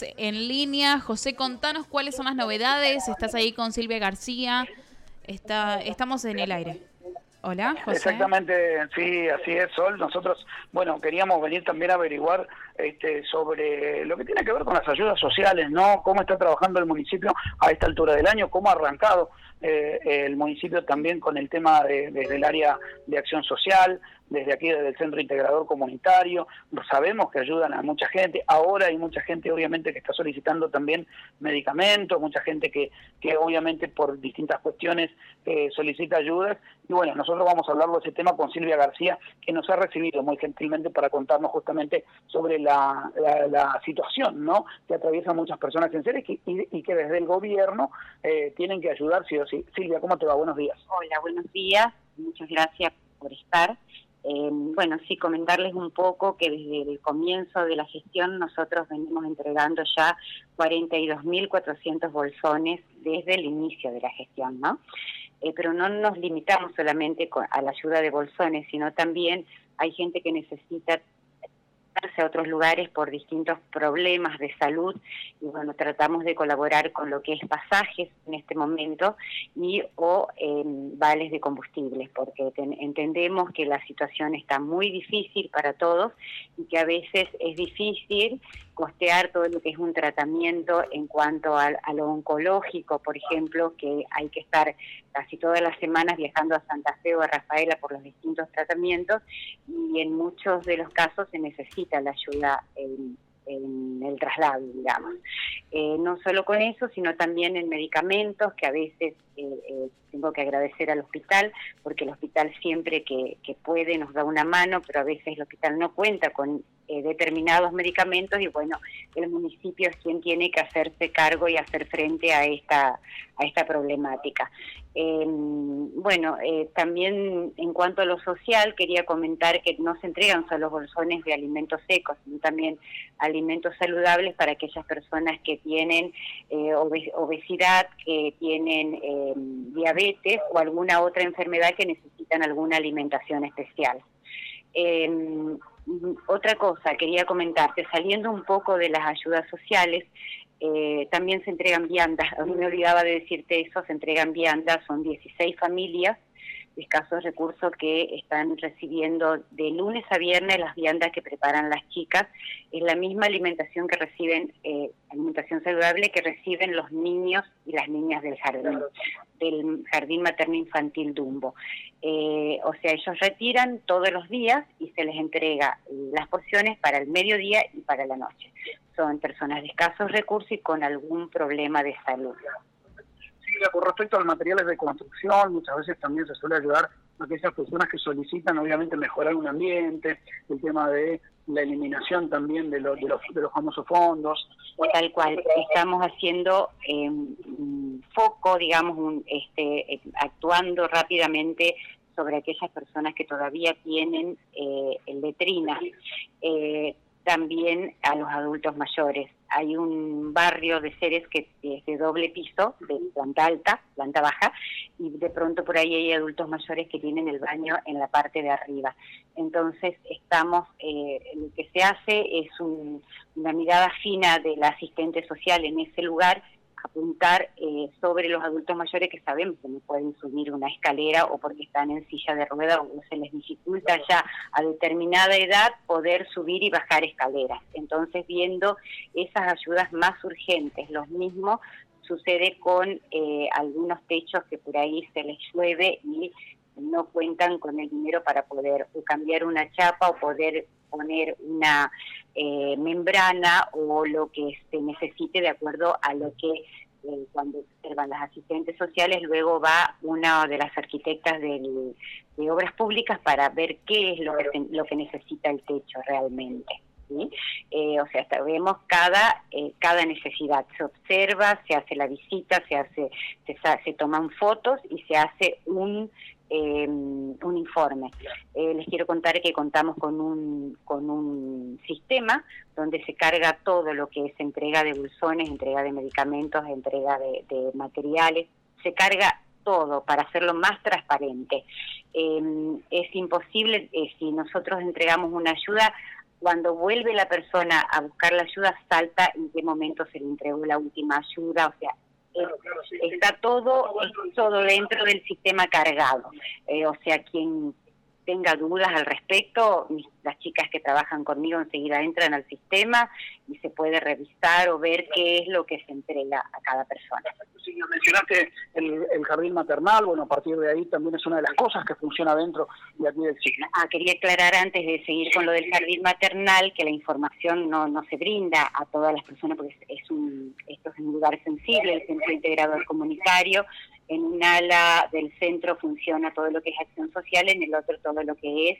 en línea. José, contanos cuáles son las novedades. Estás ahí con Silvia García. Estamos en el aire. Hola, José. Exactamente, sí, así es, Sol. Nosotros, bueno, queríamos venir también a averiguar sobre lo que tiene que ver con las ayudas sociales, ¿no? Cómo está trabajando el municipio a esta altura del año, cómo ha arrancado el municipio también con el tema desde el área de acción social, desde aquí, desde el Centro Integrador Comunitario. Sabemos que ayudan a mucha gente. Ahora hay mucha gente, obviamente, que está solicitando también medicamentos, mucha gente que obviamente, por distintas cuestiones solicita ayudas. Y bueno, nosotros vamos a hablar de ese tema con Silvia García, que nos ha recibido muy gentilmente para contarnos justamente sobre la situación, ¿no?, que atraviesan muchas personas en seres y que desde el gobierno tienen que ayudar sí o sí. Silvia, ¿cómo te va? Buenos días. Hola, buenos días. Muchas gracias por estar. Bueno, sí, comentarles un poco que desde el comienzo de la gestión nosotros venimos entregando ya 42.400 bolsones desde el inicio de la gestión, ¿no? Pero no nos limitamos solamente a la ayuda de bolsones, sino también hay gente que necesita a otros lugares por distintos problemas de salud, y bueno, tratamos de colaborar con lo que es pasajes en este momento o vales de combustibles, porque entendemos que la situación está muy difícil para todos y que a veces es difícil costear todo lo que es un tratamiento en cuanto a lo oncológico, por ejemplo, que hay que estar casi todas las semanas viajando a Santa Fe o a Rafaela por los distintos tratamientos, y en muchos de los casos se necesita la ayuda en el traslado, digamos. No solo con eso, sino también en medicamentos, que a veces tengo que agradecer al hospital, porque el hospital siempre que puede nos da una mano, pero a veces el hospital no cuenta con determinados medicamentos, y bueno, el municipio es quien tiene que hacerse cargo y hacer frente a esta problemática. También en cuanto a lo social, quería comentar que no se entregan solo bolsones de alimentos secos, sino también alimentos saludables para aquellas personas que tienen obesidad, que tienen diabetes o alguna otra enfermedad que necesitan alguna alimentación especial. Otra cosa quería comentarte, saliendo un poco de las ayudas sociales, también se entregan viandas. A mí me olvidaba de decirte eso, se entregan viandas, son 16 familias de escasos recursos que están recibiendo de lunes a viernes las viandas que preparan las chicas. Es la misma alimentación que reciben, alimentación saludable que reciben los niños y las niñas del jardín materno infantil Dumbo. O sea, ellos retiran todos los días y se les entrega las porciones para el mediodía y para la noche. Son personas de escasos recursos y con algún problema de salud. Con respecto a los materiales de construcción, muchas veces también se suele ayudar a aquellas personas que solicitan, obviamente, mejorar un ambiente, el tema de la eliminación también de los famosos fondos. Tal cual, estamos haciendo foco, digamos, actuando rápidamente sobre aquellas personas que todavía tienen letrinas. También a los adultos mayores. Hay un barrio de Ceres que es de doble piso, de planta alta, planta baja, y de pronto por ahí hay adultos mayores que tienen el baño en la parte de arriba. Entonces lo que se hace es una mirada fina de la asistente social en ese lugar, apuntar sobre los adultos mayores que sabemos que no pueden subir una escalera o porque están en silla de ruedas o se les dificulta ya a determinada edad poder subir y bajar escaleras. Entonces, viendo esas ayudas más urgentes, los mismos sucede con algunos techos que por ahí se les llueve y no cuentan con el dinero para poder cambiar una chapa o poder poner una membrana o lo que se necesite de acuerdo a lo que cuando observan las asistentes sociales, luego va una de las arquitectas de obras públicas para ver qué es lo que necesita el techo realmente. ¿Sí? O sea, vemos cada necesidad, se observa, se hace la visita, se toman fotos y se hace un informe. Les quiero contar que contamos con un sistema donde se carga todo lo que es entrega de bolsones, entrega de medicamentos, entrega de materiales, se carga todo para hacerlo más transparente. Es imposible, si nosotros entregamos una ayuda, cuando vuelve la persona a buscar la ayuda, salta en qué momento se le entregó la última ayuda, o sea, está todo dentro del sistema cargado. O sea, quien tenga dudas al respecto, las chicas que trabajan conmigo enseguida entran al sistema y se puede revisar o ver qué es lo que se entrega a cada persona. Sí, mencionaste el jardín maternal, bueno, a partir de ahí también es una de las cosas que funciona dentro de aquí del SIC. Quería aclarar antes de seguir con lo del jardín maternal que la información no se brinda a todas las personas porque esto es un lugar sensible, el Centro Integrador Comunitario. En un ala del centro funciona todo lo que es acción social, en el otro todo lo que es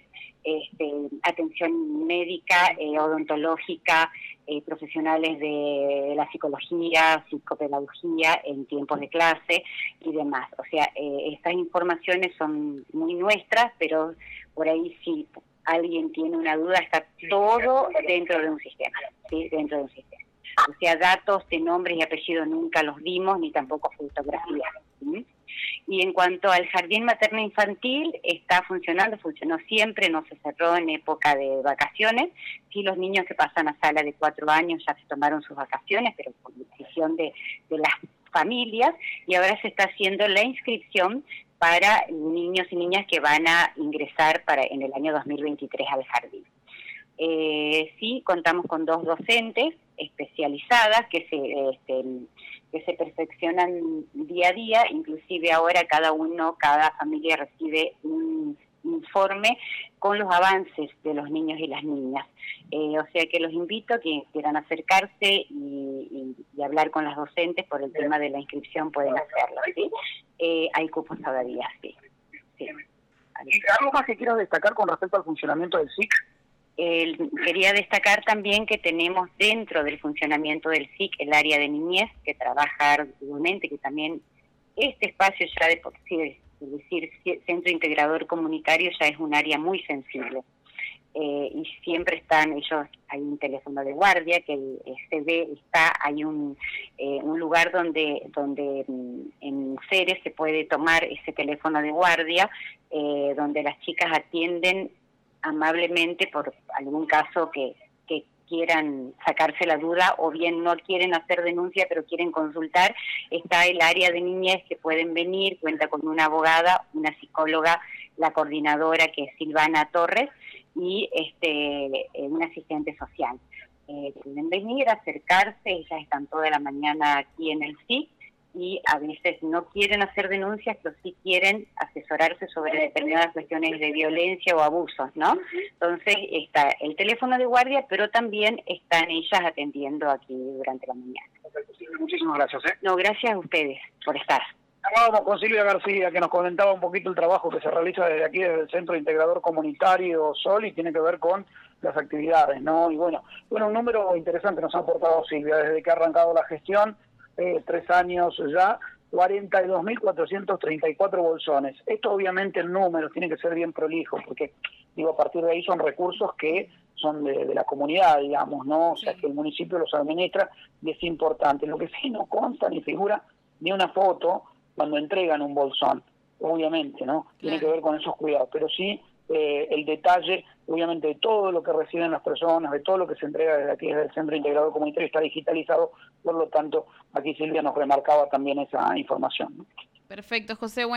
atención médica, odontológica, profesionales de la psicología, psicopedagogía en tiempos de clase y demás. O sea, estas informaciones son muy nuestras, pero por ahí si alguien tiene una duda, está todo dentro de un sistema, ¿sí? Dentro de un sistema. O sea, datos de nombres y apellidos nunca los dimos, ni tampoco fotografías. ¿Sí? Y en cuanto al jardín materno-infantil, está funcionó siempre, no se cerró en época de vacaciones. Sí, los niños que pasan a sala de 4 años ya se tomaron sus vacaciones, pero por decisión de las familias, y ahora se está haciendo la inscripción para niños y niñas que van a ingresar en el año 2023 al jardín. Sí, contamos con 2 docentes especializadas que se perfeccionan día a día, inclusive ahora cada familia recibe un informe con los avances de los niños y las niñas. O sea que los invito a que quieran acercarse y hablar con las docentes por el tema de la inscripción, pueden hacerlo, ¿sí? Hay cupos todavía, sí. ¿Y algo más que quieras destacar con respecto al funcionamiento del SIC? Quería destacar también que tenemos dentro del funcionamiento del SIC el área de niñez, que trabaja arduamente, que también este espacio ya es decir, Centro Integrador Comunitario ya es un área muy sensible. Y siempre están ellos, hay un teléfono de guardia que hay un lugar donde en Ceres se puede tomar ese teléfono de guardia, donde las chicas atienden amablemente por algún caso que quieran sacarse la duda o bien no quieren hacer denuncia pero quieren consultar. Está el área de niñez que pueden venir, cuenta con una abogada, una psicóloga, la coordinadora que es Silvana Torres y un asistente social. Pueden venir, acercarse, ellas están toda la mañana aquí en el SIC y a veces no quieren hacer denuncias, pero sí quieren asesorarse sobre determinadas cuestiones de violencia o abusos, ¿no? Entonces está el teléfono de guardia, pero también están ellas atendiendo aquí durante la mañana. Muchísimas gracias. No, gracias a ustedes por estar. Hablábamos con Silvia García, que nos comentaba un poquito el trabajo que se realiza desde aquí, desde el Centro Integrador Comunitario Sol, y tiene que ver con las actividades, ¿no? Y bueno, un número interesante nos ha aportado Silvia, desde que ha arrancado la gestión, 3 años ya, 42.434 bolsones. Esto obviamente en números tiene que ser bien prolijo, porque a partir de ahí son recursos que son de la comunidad, digamos, ¿no? O sea, que el municipio los administra y es importante. Lo que sí no consta ni figura ni una foto cuando entregan un bolsón, obviamente, ¿no? Tiene que ver con esos cuidados, pero sí el detalle, obviamente, de todo lo que reciben las personas, de todo lo que se entrega desde aquí, desde el Centro Integrador Comunitario, está digitalizado, por lo tanto, aquí Silvia nos remarcaba también esa información, ¿no? Perfecto, José.